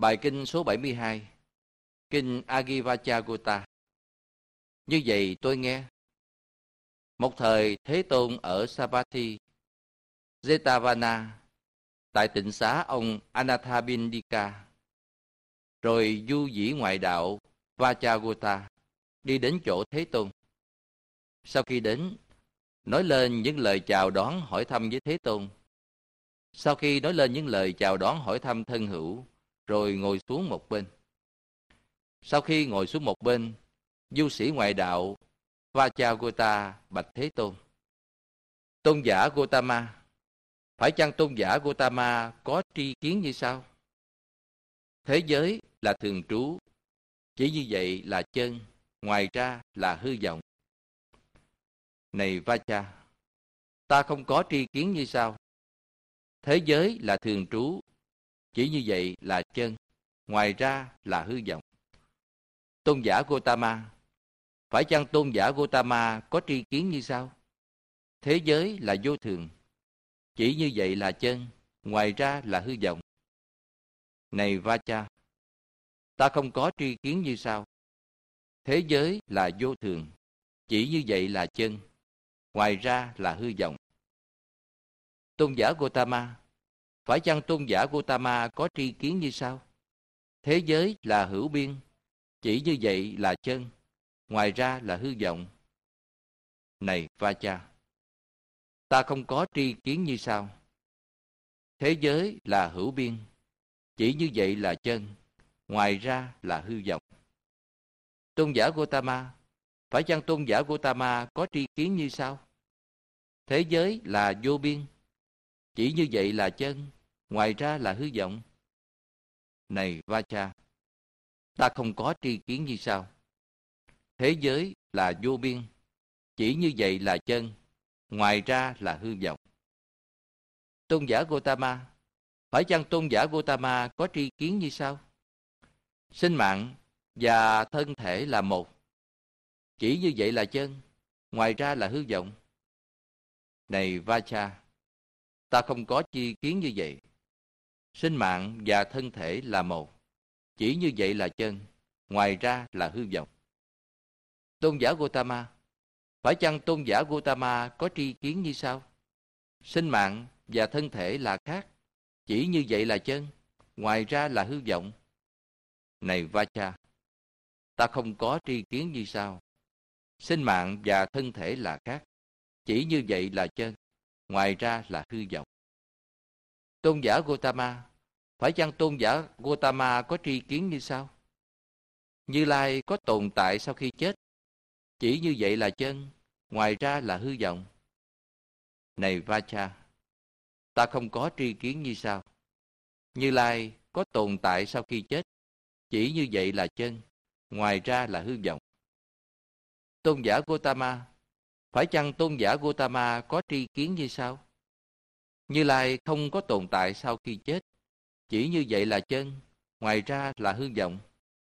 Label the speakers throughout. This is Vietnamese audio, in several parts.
Speaker 1: Bài kinh số 72, kinh Agivachagota. Như vậy tôi nghe. Một thời Thế Tôn ở Savatthi, Jetavana, tại tịnh xá ông Anathapindika, rồi du dĩ ngoại đạo Vachagota đi đến chỗ Thế Tôn. Sau khi đến, nói lên những lời chào đón hỏi thăm với Thế Tôn. Sau khi nói lên những lời chào đón hỏi thăm thân hữu, rồi ngồi xuống một bên. Sau khi ngồi xuống một bên, du sĩ ngoại đạo Vachagota bạch Thế Tôn: Tôn giả Gotama, phải chăng tôn giả Gotama có tri kiến như sau? Thế giới là thường trú, chỉ như vậy là chân, ngoài ra là hư vọng. Này Vacha, ta không có tri kiến như sau. Thế giới là thường trú, chỉ như vậy là chân, ngoài ra là hư vọng. Tôn giả Gotama, phải chăng tôn giả Gotama có tri kiến như sau? Thế giới là vô thường, chỉ như vậy là chân, ngoài ra là hư vọng. Này Vacha, ta không có tri kiến như sau. Thế giới là vô thường, chỉ như vậy là chân, ngoài ra là hư vọng. Tôn giả Gotama, phải chăng tôn giả Gotama có tri kiến như sau? Thế giới là hữu biên, chỉ như vậy là chân, ngoài ra là hư vọng. Này Vacha, ta không có tri kiến như sau. Thế giới là hữu biên, chỉ như vậy là chân, ngoài ra là hư vọng. Tôn giả Gotama, phải chăng tôn giả Gotama có tri kiến như sau? Thế giới là vô biên, chỉ như vậy là chân, ngoài ra là hư vọng. Này Vacha, ta không có tri kiến như sau. Thế giới là vô biên, chỉ như vậy là chân, ngoài ra là hư vọng. Tôn giả Gotama, phải chăng tôn giả Gotama có tri kiến như sau? Sinh mạng và thân thể là một, chỉ như vậy là chân, ngoài ra là hư vọng. Này Vacha, ta không có tri kiến như vậy. Sinh mạng và thân thể là một, chỉ như vậy là chân, ngoài ra là hư vọng. Tôn giả Gotama, phải chăng tôn giả Gotama có tri kiến như sau? Sinh mạng và thân thể là khác, chỉ như vậy là chân, ngoài ra là hư vọng. Này Vacha, ta không có tri kiến như sau. Sinh mạng và thân thể là khác, chỉ như vậy là chân, ngoài ra là hư vọng. Tôn giả Gotama, phải chăng tôn giả Gotama có tri kiến như sau? Như Lai có tồn tại sau khi chết, chỉ như vậy là chân, ngoài ra là hư vọng. Này Vacha, ta không có tri kiến như sau. Như Lai có tồn tại sau khi chết, chỉ như vậy là chân, ngoài ra là hư vọng. Tôn giả Gotama, phải chăng tôn giả Gotama có tri kiến như sau? Như Lai không có tồn tại sau khi chết, chỉ như vậy là chân, ngoài ra là hư vọng.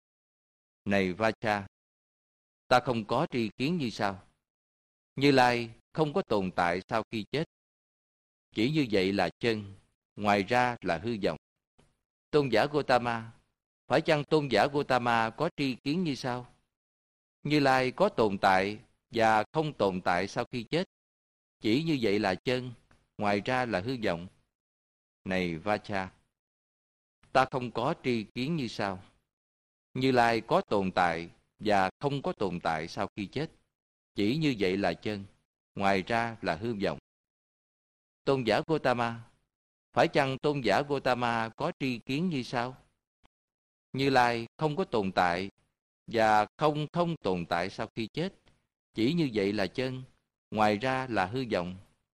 Speaker 1: Này Vacha, ta không có tri kiến như sau. Như Lai không có tồn tại sau khi chết, chỉ như vậy là chân, ngoài ra là hư vọng. Tôn giả Gotama, phải chăng tôn giả Gotama có tri kiến như sau? Như Lai có tồn tại và không tồn tại sau khi chết, chỉ như vậy là chân, ngoài ra là hư vọng. Này Vacha, ta không có tri kiến như sau. Như Lai có tồn tại và không có tồn tại sau khi chết, chỉ như vậy là chân, ngoài ra là hư vọng. Tôn giả Gotama, phải chăng tôn giả Gotama có tri kiến như sau? Như Lai không có tồn tại và không tồn tại sau khi chết, chỉ như vậy là chân, ngoài ra là hư vọng.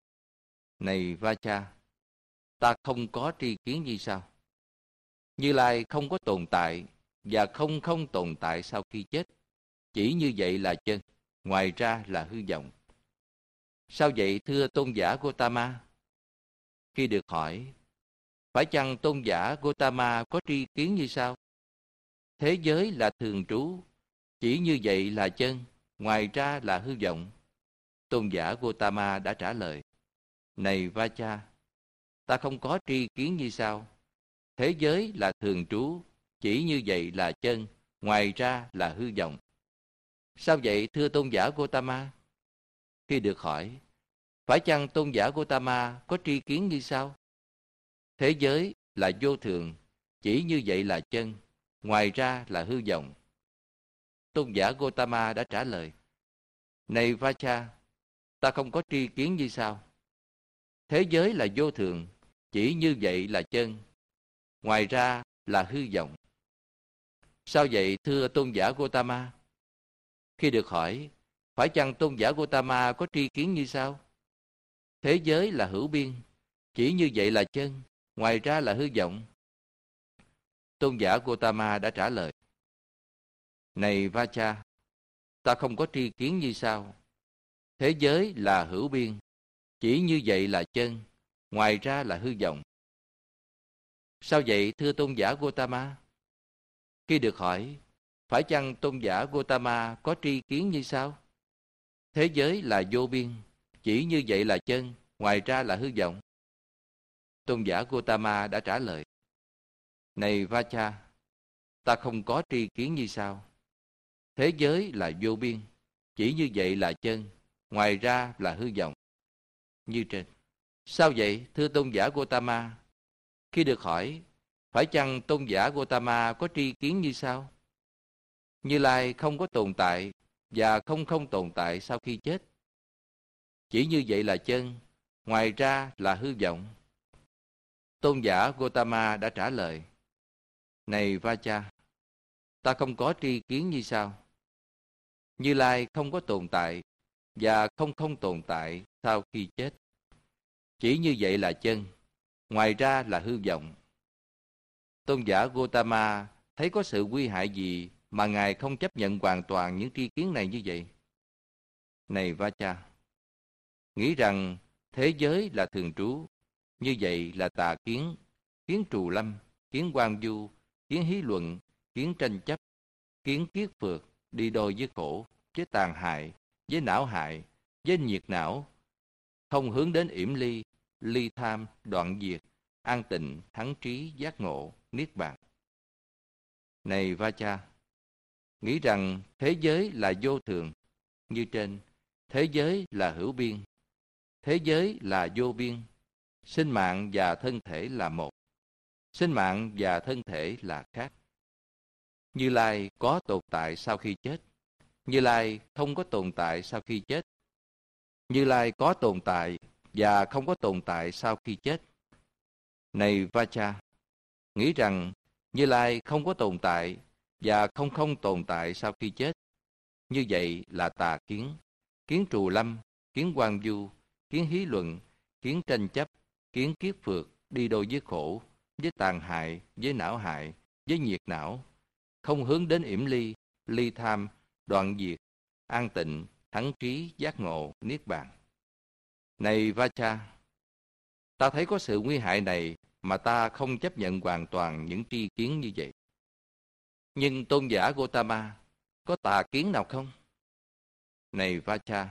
Speaker 1: Này Vacha, ta không có tri kiến như sau. Như Lai không có tồn tại và không tồn tại sau khi chết, chỉ như vậy là chân, ngoài ra là hư vọng. Sao vậy thưa tôn giả Gotama? Khi được hỏi, phải chăng tôn giả Gotama có tri kiến như sau? Thế giới là thường trú, chỉ như vậy là chân, ngoài ra là hư vọng. Tôn giả Gotama đã trả lời: Này Vacha, ta không có tri kiến như sau. Thế giới là thường trú, chỉ như vậy là chân, ngoài ra là hư vọng. Sao vậy thưa tôn giả Gotama? Khi được hỏi, phải chăng tôn giả Gotama có tri kiến như sau? Thế giới là vô thường, chỉ như vậy là chân, ngoài ra là hư vọng. Tôn giả Gotama đã trả lời, này Vacha, ta không có tri kiến như sau. Thế giới là vô thường, chỉ như vậy là chân, ngoài ra là hư vọng. Sao vậy thưa tôn giả Gotama? Khi được hỏi, phải chăng tôn giả Gotama có tri kiến như sau? Thế giới là hữu biên, chỉ như vậy là chân, ngoài ra là hư vọng. Tôn giả Gotama đã trả lời, này Vacha, ta không có tri kiến như sau. Thế giới là hữu biên, chỉ như vậy là chân, ngoài ra là hư vọng. Sao vậy thưa tôn giả Gotama? Khi được hỏi, phải chăng tôn giả Gotama có tri kiến như sau? Thế giới là vô biên, chỉ như vậy là chân, ngoài ra là hư vọng. Tôn giả Gotama đã trả lời, này Vacha, ta không có tri kiến như sau. Thế giới là vô biên, chỉ như vậy là chân, ngoài ra là hư vọng. Như trên. Sao vậy thưa tôn giả Gotama? Khi được hỏi, phải chăng tôn giả Gotama có tri kiến như sau? Như Lai không có tồn tại và không tồn tại sau khi chết. Chỉ như vậy là chân, ngoài ra là hư vọng. Tôn giả Gotama đã trả lời, này Vacha, ta không có tri kiến như sau. Như Lai không có tồn tại và không tồn tại sau khi chết. Chỉ như vậy là chân, ngoài ra là hư vọng. Tôn giả Gotama thấy có sự nguy hại gì mà Ngài không chấp nhận hoàn toàn những tri kiến này như vậy? Này Vacha, nghĩ rằng thế giới là thường trú, như vậy là tà kiến, kiến trù lâm, kiến quan du, kiến hí luận, kiến tranh chấp, kiến kiết phược, đi đôi với khổ, với tàn hại, với não hại, với nhiệt não, không hướng đến yểm ly, ly tham, đoạn diệt, an tịnh, thắng trí, giác ngộ, niết bàn. Này Vacha, nghĩ rằng thế giới là vô thường, như trên, thế giới là hữu biên, thế giới là vô biên, sinh mạng và thân thể là một, sinh mạng và thân thể là khác. Như Lai có tồn tại sau khi chết, Như Lai không có tồn tại sau khi chết. Như Lai có tồn tại và không có tồn tại sau khi chết. Này Vacha, nghĩ rằng Như Lai không có tồn tại và không tồn tại sau khi chết. Như vậy là tà kiến, kiến trù lâm, kiến quan du, kiến hí luận, kiến tranh chấp, kiến kiết phược, đi đôi với khổ, với tàn hại, với não hại, với nhiệt não, không hướng đến yểm ly, ly tham, đoạn diệt, an tịnh, thắng trí, giác ngộ, niết bàn. Này Vacha, ta thấy có sự nguy hại này mà ta không chấp nhận hoàn toàn những tri kiến như vậy. Nhưng tôn giả Gotama, có tà kiến nào không? Này Vacha,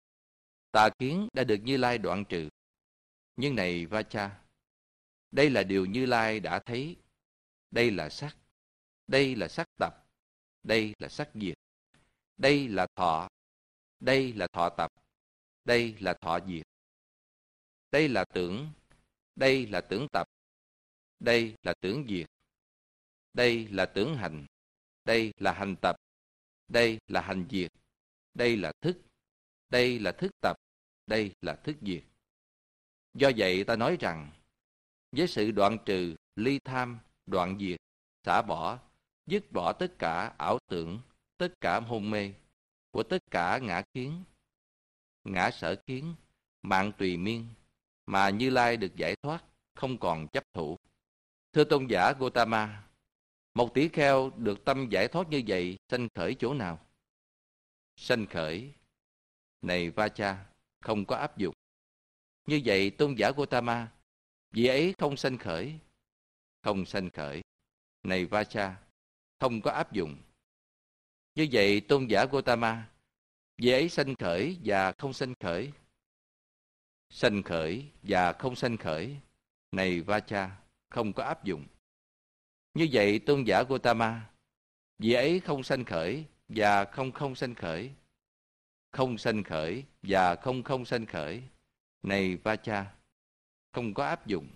Speaker 1: tà kiến đã được Như Lai đoạn trừ. Nhưng này Vacha, đây là điều Như Lai đã thấy. Đây là sắc. Đây là sắc tập. Đây là sắc diệt. Đây là thọ. Đây là thọ tập. Đây là thọ diệt. Đây là tưởng. Đây là tưởng tập. Đây là tưởng diệt. Đây là tưởng hành. Đây là hành tập. Đây là hành diệt. Đây là thức. Đây là thức tập. Đây là thức diệt. Do vậy ta nói rằng, với sự đoạn trừ, ly tham, đoạn diệt, xả bỏ, dứt bỏ tất cả ảo tưởng, tất cả hôn mê, của tất cả ngã kiến, ngã sở kiến, mạng tùy miên, mà Như Lai được giải thoát, không còn chấp thủ. Thưa tôn giả Gotama, một tỷ kheo được tâm giải thoát như vậy, sanh khởi chỗ nào? Sanh khởi, này Vacha, không có áp dụng. Như vậy tôn giả Gotama, vị ấy không sanh khởi, không sanh khởi. Này Vacha, không có áp dụng. Như vậy tôn giả Gotama, vị ấy sanh khởi và không sanh khởi. Sanh khởi và không sanh khởi. Này Vacha, không có áp dụng. Như vậy tôn giả Gotama, vị ấy không sanh khởi và không không sanh khởi, không sanh khởi và không không sanh khởi. Này Vacha, không có áp dụng.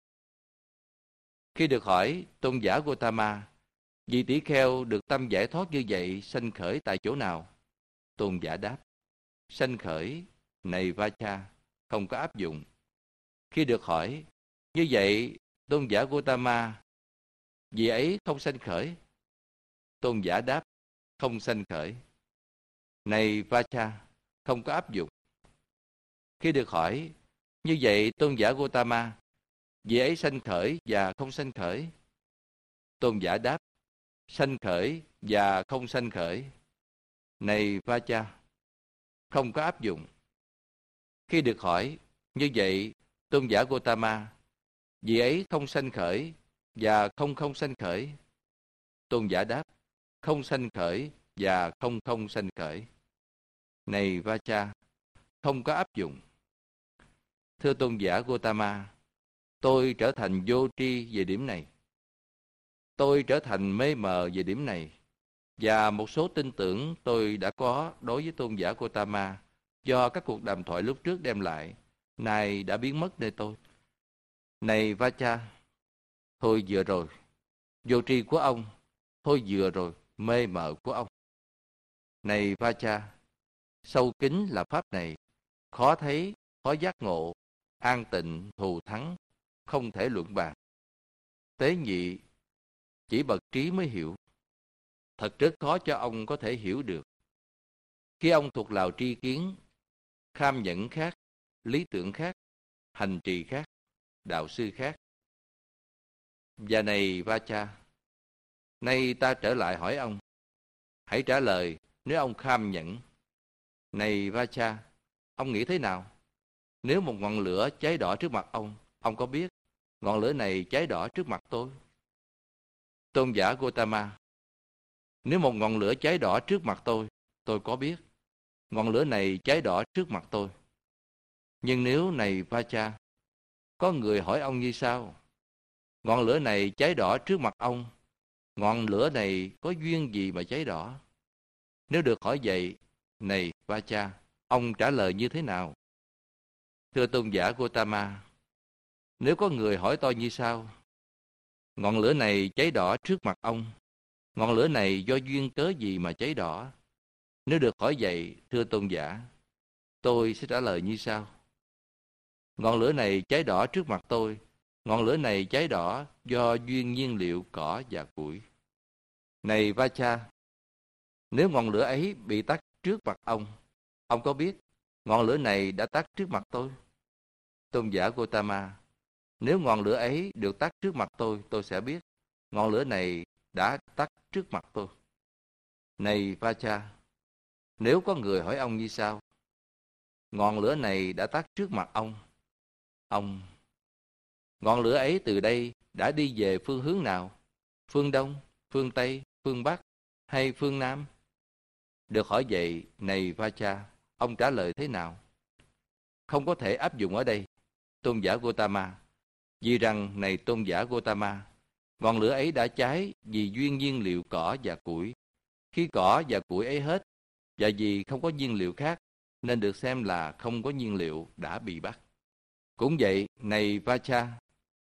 Speaker 1: Khi được hỏi tôn giả Gotama, vị tỷ kheo được tâm giải thoát như vậy sanh khởi tại chỗ nào? Tôn giả đáp, sanh khởi, này Vacha, không có áp dụng. Khi được hỏi, như vậy tôn giả Gotama, vị ấy không sanh khởi? Tôn giả đáp, không sanh khởi. Này Vacha, không có áp dụng. Khi được hỏi, như vậy tôn giả Gotama, vị ấy sanh khởi và không sanh khởi? Tôn giả đáp, sanh khởi và không sanh khởi. Này Vacha, không có áp dụng. Khi được hỏi, như vậy tôn giả Gotama, vị ấy không sanh khởi và không không sanh khởi? Tôn giả đáp, không sanh khởi và không không sanh khởi. Này Vacha, không có áp dụng. Thưa tôn giả Gotama, tôi trở thành vô tri về điểm này. Tôi trở thành mê mờ về điểm này. Và một số tin tưởng tôi đã có đối với tôn giả Gotama do các cuộc đàm thoại lúc trước đem lại, nay đã biến mất nơi tôi. Này Vacha, thôi vừa rồi, vô tri của ông, thôi vừa rồi, mê mờ của ông. Này Vacha, sâu kín là pháp này, khó thấy, khó giác ngộ, an tịnh, thù thắng, không thể luận bàn. Tế nhị, chỉ bậc trí mới hiểu. Thật rất khó cho ông có thể hiểu được. Khi ông thuộc lào tri kiến, kham nhẫn khác, lý tưởng khác, hành trì khác, đạo sư khác. Và này Vacha, nay ta trở lại hỏi ông. Hãy trả lời nếu ông kham nhẫn. Này Vacha, ông nghĩ thế nào? Nếu một ngọn lửa cháy đỏ trước mặt ông có biết ngọn lửa này cháy đỏ trước mặt tôi? Tôn giả Gotama, nếu một ngọn lửa cháy đỏ trước mặt tôi có biết ngọn lửa này cháy đỏ trước mặt tôi. Nhưng nếu này Vacha, có người hỏi ông như sau: ngọn lửa này cháy đỏ trước mặt ông, ngọn lửa này có duyên gì mà cháy đỏ? Nếu được hỏi vậy, này Vacha, ông trả lời như thế nào? Thưa tôn giả Gotama, nếu có người hỏi tôi như sau: ngọn lửa này cháy đỏ trước mặt ông, ngọn lửa này do duyên cớ gì mà cháy đỏ? Nếu được hỏi vậy, thưa tôn giả, tôi sẽ trả lời như sau: ngọn lửa này cháy đỏ trước mặt tôi, ngọn lửa này cháy đỏ do duyên nhiên liệu cỏ và củi. Này Vacha, nếu ngọn lửa ấy bị tắt trước mặt ông có biết ngọn lửa này đã tắt trước mặt tôi? Tôn giả Gotama, nếu ngọn lửa ấy được tắt trước mặt tôi sẽ biết ngọn lửa này đã tắt trước mặt tôi. Này Vacha, nếu có người hỏi ông như sau: ngọn lửa này đã tắt trước mặt ông, ngọn lửa ấy từ đây đã đi về phương hướng nào? Phương Đông, phương Tây, phương Bắc hay phương Nam? Được hỏi vậy, này Vacha, ông trả lời thế nào? Không có thể áp dụng ở đây, tôn giả Gotama, vì rằng, này tôn giả Gotama, ngọn lửa ấy đã cháy vì duyên nhiên liệu cỏ và củi. Khi cỏ và củi ấy hết, và vì không có nhiên liệu khác, nên được xem là không có nhiên liệu đã bị bắt. Cũng vậy, này Vacha,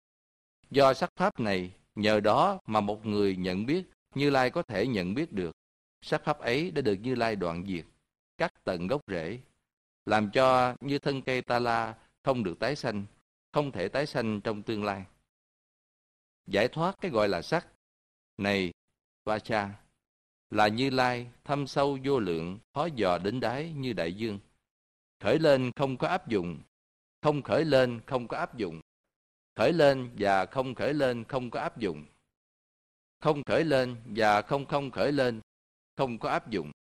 Speaker 1: do sắc pháp này, nhờ đó mà một người nhận biết, Như Lai có thể nhận biết được. Sắc pháp ấy đã được Như Lai đoạn diệt, cắt tận gốc rễ, làm cho như thân cây ta la không được tái sanh, không thể tái sanh trong tương lai. Giải thoát cái gọi là sắc này Vacha là Như Lai thâm sâu vô lượng, khó dò đến đáy như đại dương. Khởi lên không có áp dụng, không khởi lên không có áp dụng, khởi lên và không khởi lên không có áp dụng, không khởi lên và không không khởi lên không có áp dụng.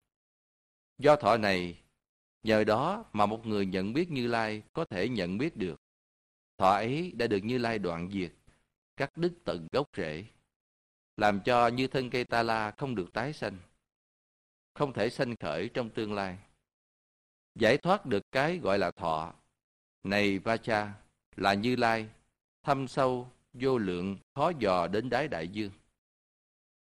Speaker 1: Do thọ này, nhờ đó mà một người nhận biết Như Lai có thể nhận biết được. Thọ ấy đã được Như Lai đoạn diệt, cắt đứt tận gốc rễ, làm cho như thân cây ta la không được tái sanh, không thể sanh khởi trong tương lai. Giải thoát được cái gọi là thọ này Vacha là Như Lai thâm sâu vô lượng, khó dò đến đáy đại dương.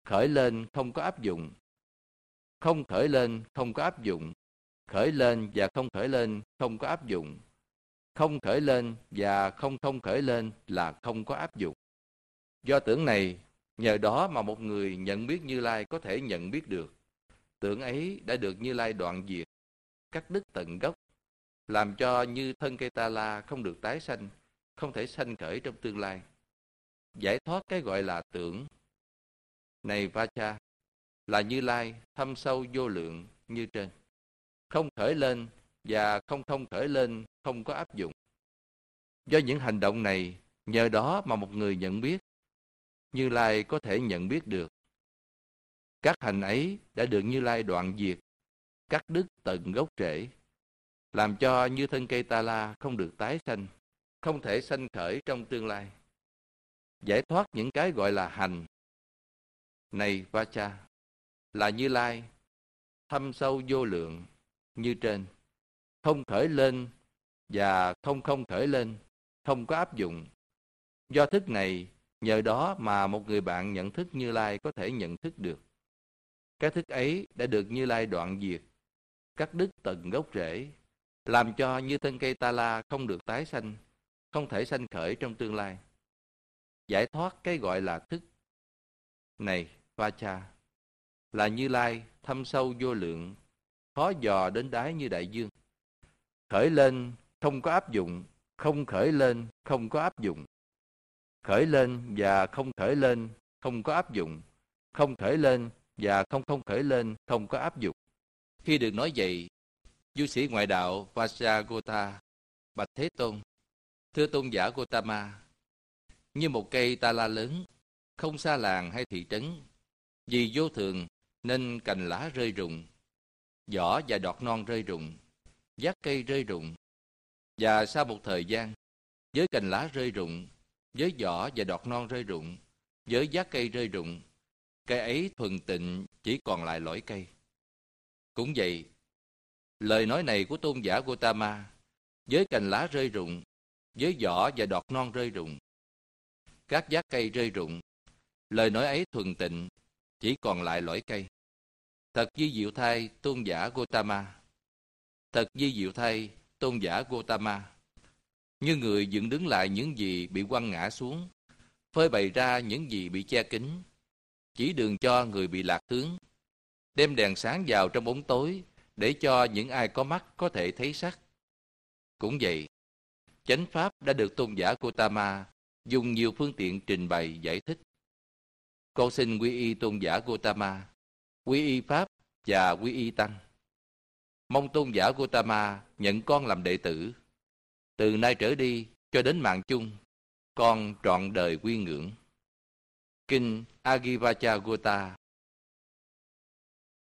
Speaker 1: khởi lên không có áp dụng, không khởi lên không có áp dụng, khởi lên và không khởi lên không có áp dụng, không khởi lên và không khởi lên là không có áp dụng. Do tưởng này, nhờ đó mà một người nhận biết Như Lai có thể nhận biết được. Tưởng ấy đã được Như Lai đoạn diệt, cắt đứt tận gốc, làm cho như thân cây ta la không được tái sanh, không thể sanh khởi trong tương lai. Giải thoát cái gọi là tưởng này Vacha, là Như Lai thâm sâu vô lượng như trên. Không khởi lên và không khởi lên không có áp dụng. Do những hành động này, nhờ đó mà một người nhận biết, Như Lai có thể nhận biết được. Các hành ấy đã được Như Lai đoạn diệt, cắt đứt tận gốc rễ, làm cho như thân cây ta la không được tái sanh, không thể sanh khởi trong tương lai. Giải thoát những cái gọi là hành này Vacha, là Như Lai thâm sâu vô lượng như trên. Không khởi lên và không khởi lên, không có áp dụng. Do thức này, nhờ đó mà một người bạn nhận thức Như Lai có thể nhận thức được. Cái thức ấy đã được Như Lai đoạn diệt, cắt đứt tận gốc rễ, làm cho như thân cây ta la không được tái sanh, không thể sanh khởi trong tương lai. Giải thoát cái gọi là thức này Vacha, là Như Lai thâm sâu vô lượng, khó dò đến đáy như đại dương. Khởi lên không có áp dụng, không khởi lên không có áp dụng. Khởi lên và không khởi lên không có áp dụng, không khởi lên và không khởi lên không có áp dụng. Khi được nói vậy, du sĩ ngoại đạo Vajragota bạch Thế Tôn: Thưa tôn giả Gotama, như một cây ta la lớn, không xa làng hay thị trấn, vì vô thường nên cành lá rơi rụng, vỏ và đọt non rơi rụng, giác cây rơi rụng. Và sau một thời gian, với cành lá rơi rụng, với vỏ và đọt non rơi rụng, với giác cây rơi rụng, cây ấy thuần tịnh chỉ còn lại lõi cây. Cũng vậy, lời nói này của tôn giả Gotama, với cành lá rơi rụng, với vỏ và đọt non rơi rụng, các giác cây rơi rụng, lời nói ấy thuần tịnh chỉ còn lại lõi cây. Thật vi diệu thay tôn giả Gotama, thật vi diệu thay tôn giả Gotama. Như người dựng đứng lại những gì bị quăng ngã xuống, phơi bày ra những gì bị che kín, chỉ đường cho người bị lạc hướng, đem đèn sáng vào trong bóng tối để cho những ai có mắt có thể thấy sắc. Cũng vậy, chánh pháp đã được tôn giả Gotama dùng nhiều phương tiện trình bày giải thích. Con xin quy y tôn giả Gotama, quy y pháp và quy y tăng. Mong tôn giả Gotama nhận con làm đệ tử. Từ nay trở đi cho đến mạng chung, con trọn đời quy ngưỡng. Kinh Agivachagota